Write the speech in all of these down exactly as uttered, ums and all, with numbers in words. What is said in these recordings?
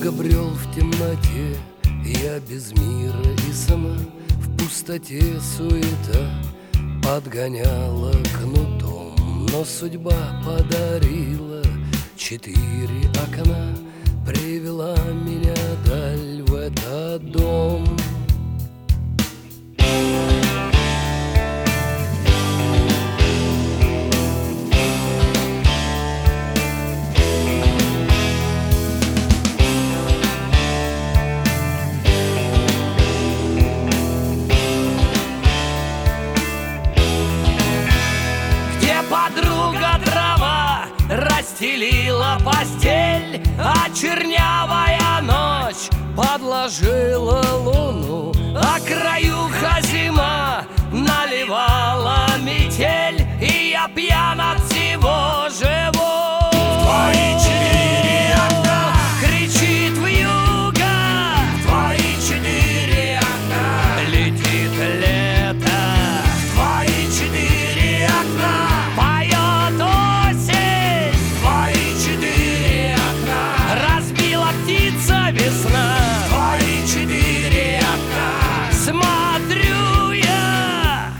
Долго брел в темноте, я без мира и сна, в пустоте суета подгоняла кнутом. Но судьба подарила четыре окна, привела меня даль в этот дом. Подруга дрова расстелила постель, а чернявая ночь Подложила луну, а краюха зима наливала метель, и я пьян от всего живу. Твои четыре окна кричит вьюга, твои четыре окна летит лето, твои четыре окна поет осень, твои четыре окна разбила птица весна. твои четыре окна Смотрю я,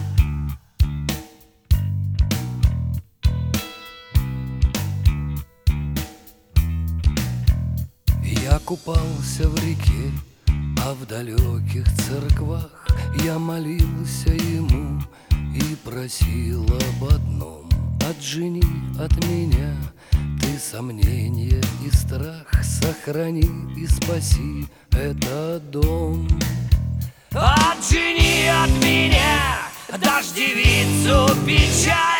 я купался в реке, а в далеких церквах я молился ему и просил об одном: отжени от меня ты сомнения и страх, сохрани и спаси этот дом. отжени от меня дождевицу печаль.